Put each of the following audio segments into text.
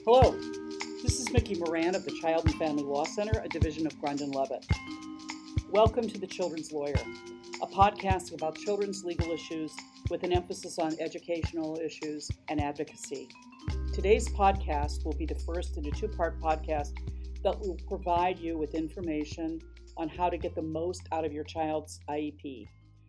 Hello, this is Mickey Moran of the Child and Family Law Center, a division of Grundon Levitt. Welcome to The Children's Lawyer, a podcast about children's legal issues with an emphasis on educational issues and advocacy. Today's podcast will be the first in a two-part podcast that will provide you with information on how to get the most out of your child's IEP.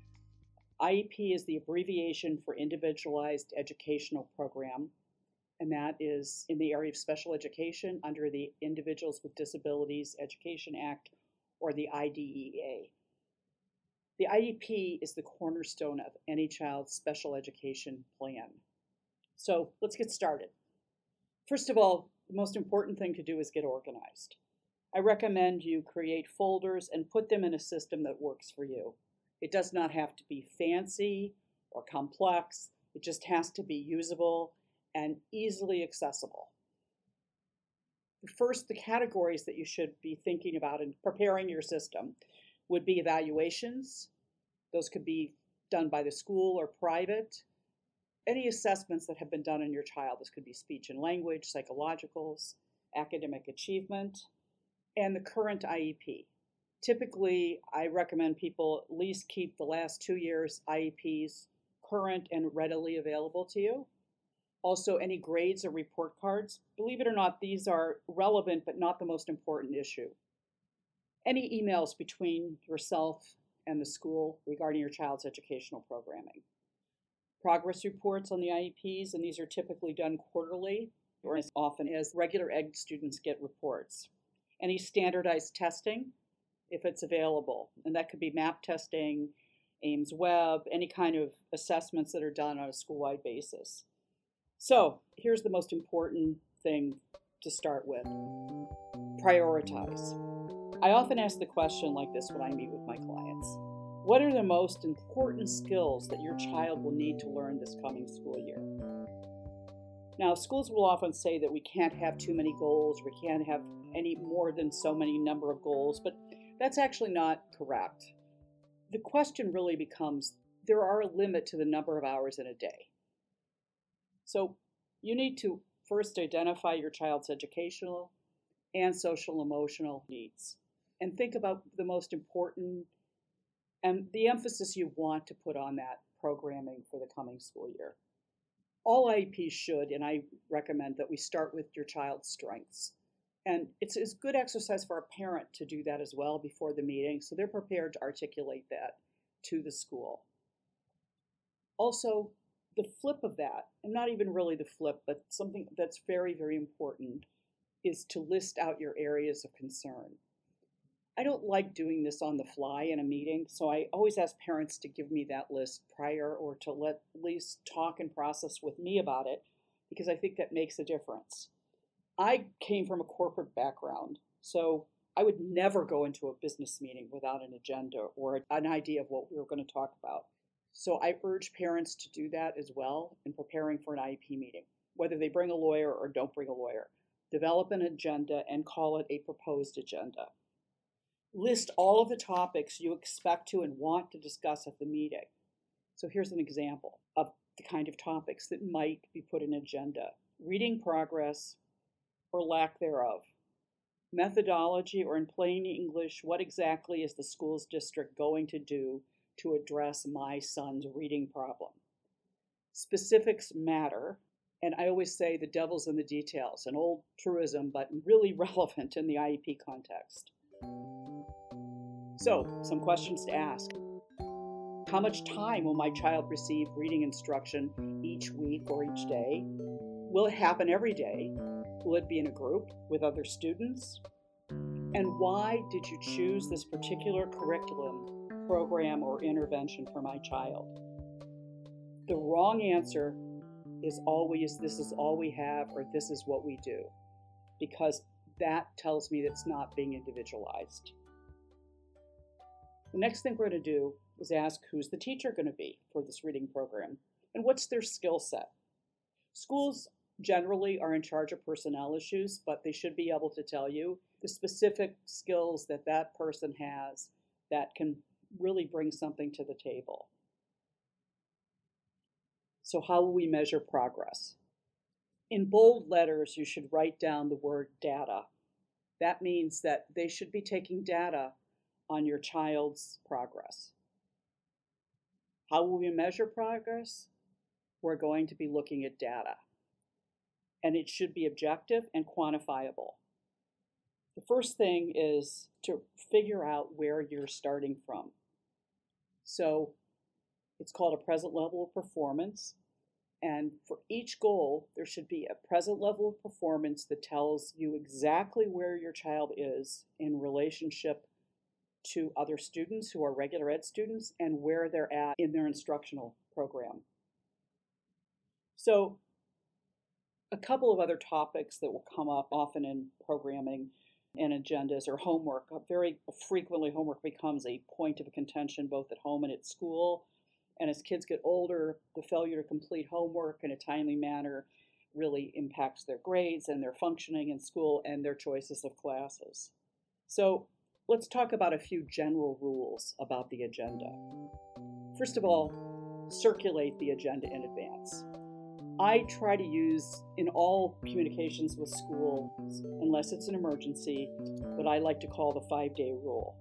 IEP is the abbreviation for Individualized Educational Program, and that is in the area of special education under the Individuals with Disabilities Education Act, or the IDEA. The IEP is the cornerstone of any child's special education plan. So let's get started. First of all, the most important thing to do is get organized. I recommend you create folders and put them in a system that works for you. It does not have to be fancy or complex. It just has to be usable and easily accessible. First, the categories that you should be thinking about in preparing your system would be evaluations. Those could be done by the school or private. Any assessments that have been done on your child. This could be speech and language, psychologicals, academic achievement, and the current IEP. Typically, I recommend people at least keep the last 2 years' IEPs current and readily available to you. Also, any grades or report cards. Believe it or not, these are relevant but not the most important issue. Any emails between yourself and the school regarding your child's educational programming. Progress reports on the IEPs, and these are typically done quarterly or as often as regular ed students get reports. Any standardized testing, if it's available, and that could be MAP testing, Ames Web, any kind of assessments that are done on a school-wide basis. So here's the most important thing to start with. Prioritize. I often ask the question like this when I meet with my clients. What are the most important skills that your child will need to learn this coming school year? Now, schools will often say that we can't have too many goals, we can't have any more than so many number of goals, but that's actually not correct. The question really becomes, there are a limit to the number of hours in a day. So you need to first identify your child's educational and social emotional needs and think about the most important and the emphasis you want to put on that programming for the coming school year. All IEPs should, and I recommend that we start with your child's strengths. And it's a good exercise for a parent to do that as well before the meeting, so they're prepared to articulate that to the school. Also, the flip of that, and not even really the flip, but something that's very, very important, is to list out your areas of concern. I don't like doing this on the fly in a meeting, so I always ask parents to give me that list prior or to at least talk and process with me about it, because I think that makes a difference. I came from a corporate background, so I would never go into a business meeting without an agenda or an idea of what we were going to talk about. So I urge parents to do that as well in preparing for an IEP meeting, whether they bring a lawyer or don't bring a lawyer. Develop an agenda and call it a proposed agenda. List all of the topics you expect to and want to discuss at the meeting. So here's an example of the kind of topics that might be put in an agenda. Reading progress or lack thereof. Methodology, or in plain English, what exactly is the school's district going to do to address my son's reading problem? Specifics matter, and I always say the devil's in the details, an old truism, but really relevant in the IEP context. So, some questions to ask. How much time will my child receive reading instruction each week or each day? Will it happen every day? Will it be in a group with other students? And why did you choose this particular curriculum, program, or intervention for my child? The wrong answer is always, this is all we have, or this is what we do, because that tells me that's not being individualized. The next thing we're going to do is ask, who's the teacher going to be for this reading program, and what's their skill set? Schools generally are in charge of personnel issues, but they should be able to tell you the specific skills that that person has that can really bring something to the table. So how will we measure progress? In bold letters, you should write down the word data. That means that they should be taking data on your child's progress. How will we measure progress? We're going to be looking at data. And it should be objective and quantifiable. The first thing is to figure out where you're starting from. So it's called a present level of performance. And for each goal, there should be a present level of performance that tells you exactly where your child is in relationship to other students who are regular ed students and where they're at in their instructional program. So a couple of other topics that will come up often in programming and agendas are homework. Very frequently, homework becomes a point of contention both at home and at school. And as kids get older, the failure to complete homework in a timely manner really impacts their grades and their functioning in school and their choices of classes. So let's talk about a few general rules about the agenda. First of all, circulate the agenda in advance. I try to use in all communications with schools, unless it's an emergency, what I like to call the 5-day rule.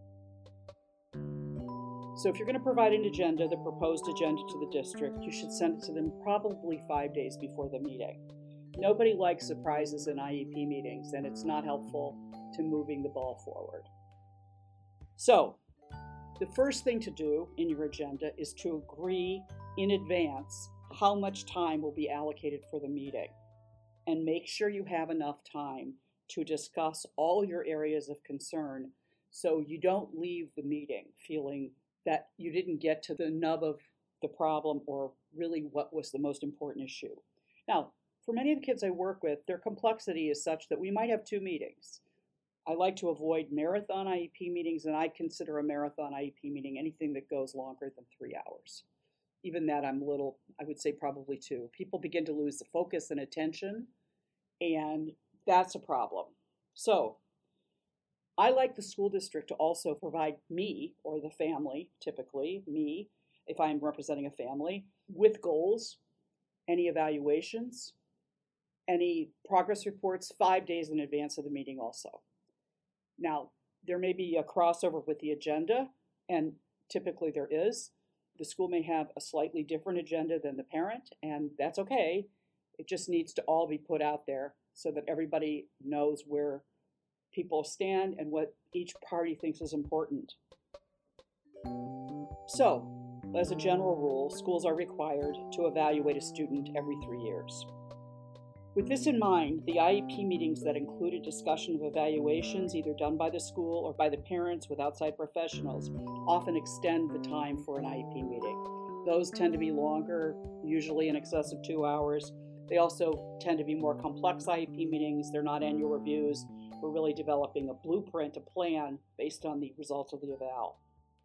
So if you're going to provide an agenda, the proposed agenda to the district, you should send it to them probably 5 days before the meeting. Nobody likes surprises in IEP meetings, and it's not helpful to moving the ball forward. So the first thing to do in your agenda is to agree in advance how much time will be allocated for the meeting, and make sure you have enough time to discuss all your areas of concern so you don't leave the meeting feeling that you didn't get to the nub of the problem or really what was the most important issue. Now, for many of the kids I work with, their complexity is such that we might have 2 meetings. I like to avoid marathon IEP meetings, and I consider a marathon IEP meeting anything that goes longer than 3 hours. Even that I would say probably 2. People begin to lose the focus and attention, and that's a problem. So I like the school district to also provide me, or the family, typically me, if I'm representing a family, with goals, any evaluations, any progress reports 5 days in advance of the meeting also. Now, there may be a crossover with the agenda, and typically there is. The school may have a slightly different agenda than the parent, and that's okay. It just needs to all be put out there so that everybody knows where people stand and what each party thinks is important. So, as a general rule, schools are required to evaluate a student every 3 years. With this in mind, the IEP meetings that include a discussion of evaluations either done by the school or by the parents with outside professionals often extend the time for an IEP meeting. Those tend to be longer, usually in excess of 2 hours. They also tend to be more complex IEP meetings. They're not annual reviews. We're really developing a blueprint, a plan based on the results of the eval.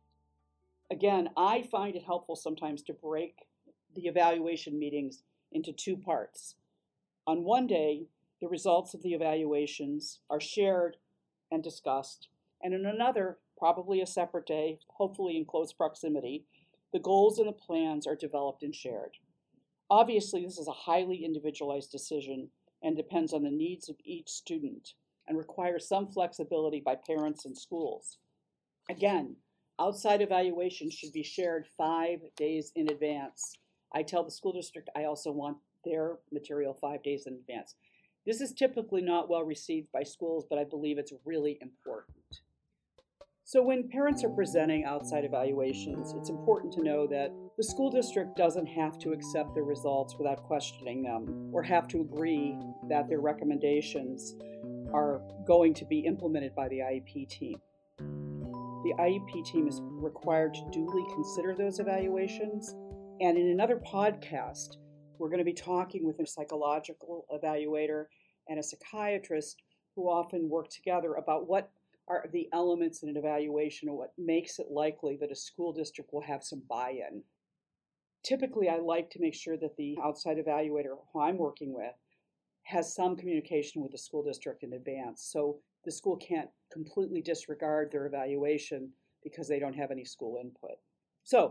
Again, I find it helpful sometimes to break the evaluation meetings into 2 parts. On one day, the results of the evaluations are shared and discussed, and in another, probably a separate day, hopefully in close proximity, the goals and the plans are developed and shared. Obviously, this is a highly individualized decision and depends on the needs of each student and requires some flexibility by parents and schools. Again, outside evaluations should be shared 5 days in advance. I tell the school district I also want their material 5 days in advance. This is typically not well received by schools, but I believe it's really important. So when parents are presenting outside evaluations, it's important to know that the school district doesn't have to accept the results without questioning them or have to agree that their recommendations are going to be implemented by the IEP team. The IEP team is required to duly consider those evaluations, and in another podcast, we're going to be talking with a psychological evaluator and a psychiatrist who often work together about what are the elements in an evaluation and what makes it likely that a school district will have some buy-in. Typically, I like to make sure that the outside evaluator who I'm working with has some communication with the school district in advance, so the school can't completely disregard their evaluation because they don't have any school input. So,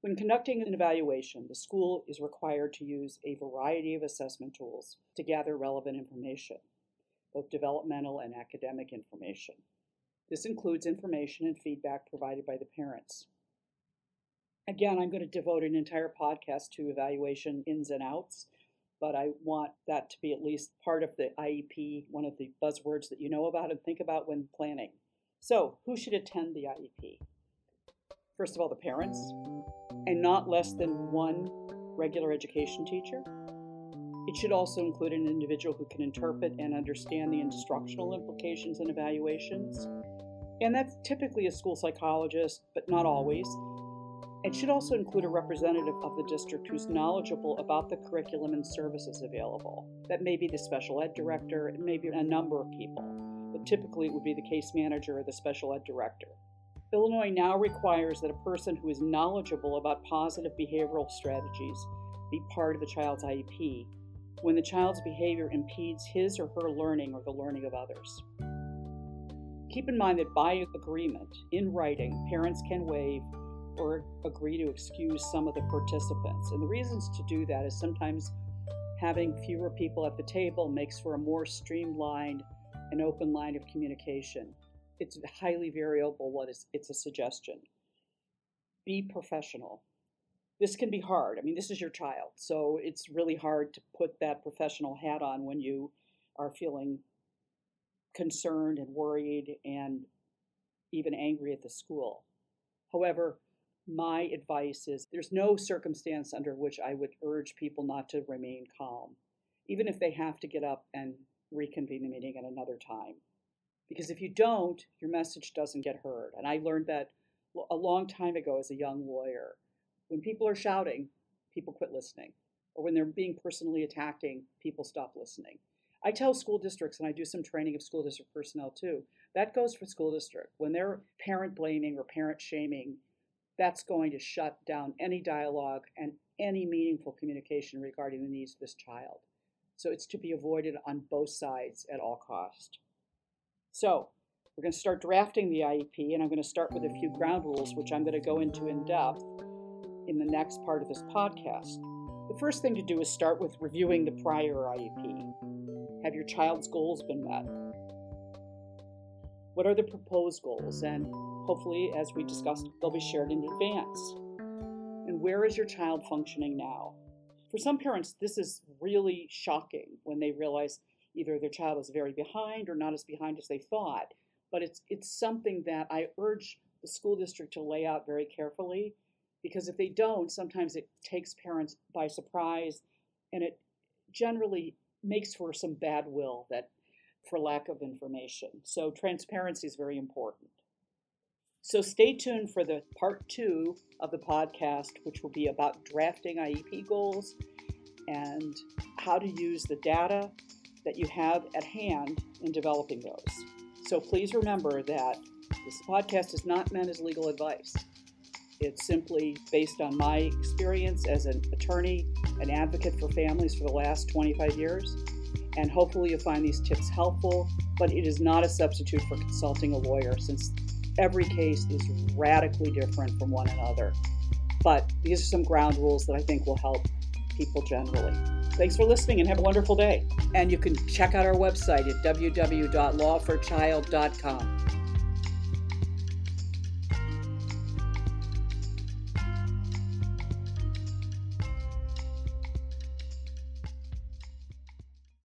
When conducting an evaluation, the school is required to use a variety of assessment tools to gather relevant information, both developmental and academic information. This includes information and feedback provided by the parents. Again, I'm going to devote an entire podcast to evaluation ins and outs, but I want that to be at least part of the IEP, one of the buzzwords that you know about and think about when planning. So, who should attend the IEP? First of all, the parents, and not less than one regular education teacher. It should also include an individual who can interpret and understand the instructional implications and evaluations. And that's typically a school psychologist, but not always. It should also include a representative of the district who's knowledgeable about the curriculum and services available. That may be the special ed director, it may be a number of people, but typically it would be the case manager or the special ed director. Illinois now requires that a person who is knowledgeable about positive behavioral strategies be part of the child's IEP when the child's behavior impedes his or her learning or the learning of others. Keep in mind that by agreement, in writing, parents can waive or agree to excuse some of the participants. And the reasons to do that is sometimes having fewer people at the table makes for a more streamlined and open line of communication. It's highly variable. It's a suggestion. Be professional. This can be hard. I mean, this is your child, so it's really hard to put that professional hat on when you are feeling concerned and worried and even angry at the school. However, my advice is there's no circumstance under which I would urge people not to remain calm, even if they have to get up and reconvene the meeting at another time. Because if you don't, your message doesn't get heard. And I learned that a long time ago as a young lawyer. When people are shouting, people quit listening. Or when they're being personally attacking, people stop listening. I tell school districts, and I do some training of school district personnel too, that goes for school district. When they're parent blaming or parent shaming, that's going to shut down any dialogue and any meaningful communication regarding the needs of this child. So it's to be avoided on both sides at all cost. So we're going to start drafting the IEP, and I'm going to start with a few ground rules, which I'm going to go into in depth in the next part of this podcast. The first thing to do is start with reviewing the prior IEP. Have your child's goals been met? What are the proposed goals? And hopefully, as we discussed, they'll be shared in advance. And where is your child functioning now? For some parents, this is really shocking when they realize either their child is very behind or not as behind as they thought. But it's something that I urge the school district to lay out very carefully, because if they don't, sometimes it takes parents by surprise, and it generally makes for some bad will that for lack of information. So transparency is very important. So stay tuned for the part 2 of the podcast, which will be about drafting IEP goals and how to use the data that you have at hand in developing those. So please remember that this podcast is not meant as legal advice. It's simply based on my experience as an attorney and advocate for families for the last 25 years. And hopefully you'll find these tips helpful, but it is not a substitute for consulting a lawyer, since every case is radically different from one another. But these are some ground rules that I think will help people generally. Thanks for listening and have a wonderful day. And you can check out our website at www.lawforchild.com.